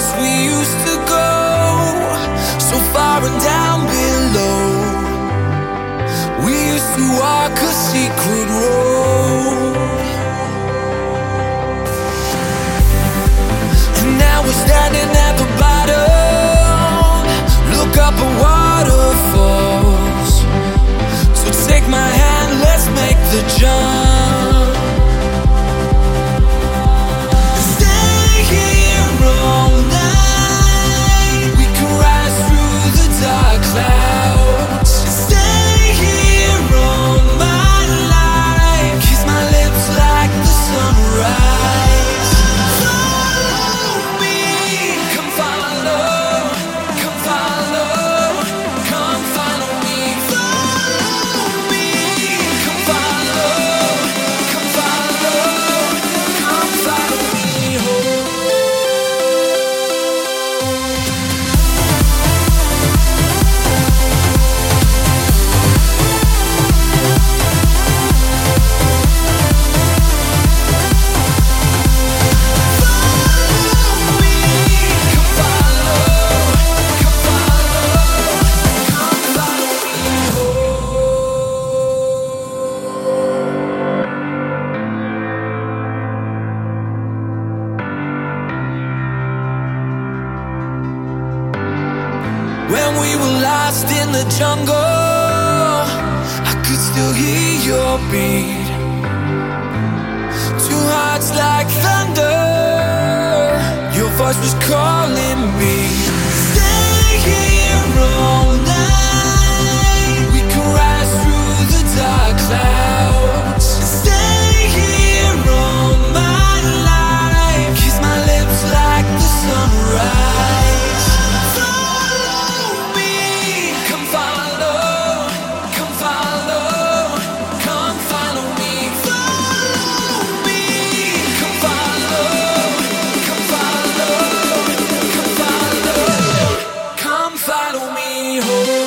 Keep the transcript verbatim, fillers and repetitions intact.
place we used to go, so far and down below. We used to walk a secret road, and now we're standing at the bottom. Look up at waterfalls. So take my hand, let's make the jump. When we were lost in the jungle, I could still hear your beat. Two hearts like thunder, your voice was calling me. Stay here all night, we can rise through the dark clouds. Stay here all my life, kiss my lips like the sunrise. Follow me home.